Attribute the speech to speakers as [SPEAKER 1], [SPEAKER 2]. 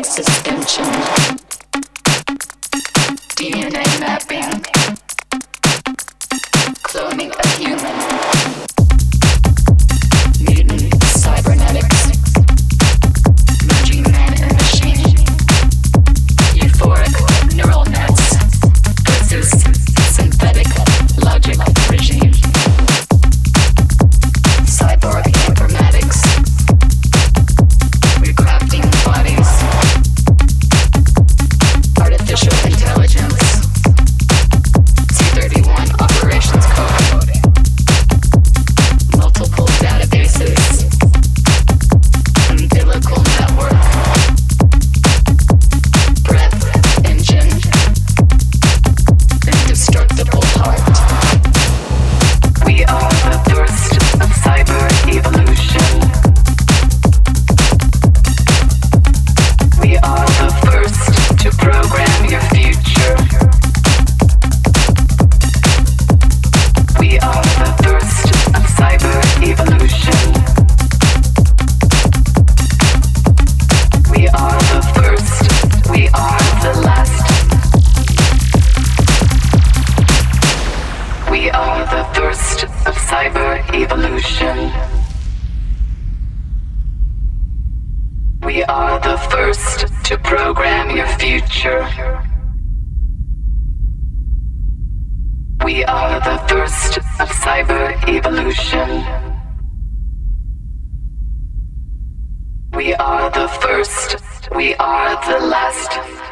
[SPEAKER 1] atomic suspension, DNA mapping, cloning a human, mutant cybernetics, merging man and machine, euphoric neural nets versus synthetic logic regime, cyborg informatics, recrafting bodies, artificial intelligence, C31 operations code, multiple databases, umbilical network, breath engine, indestructible heart. We are the thirst of cyber evolution. We are the first to program your future. We are the thirst of cyber evolution. We are the first, we are the last. We are the thirst of cyber evolution. We are the first to program your future. We are the thirst of cyber evolution. We are the first, we are the last.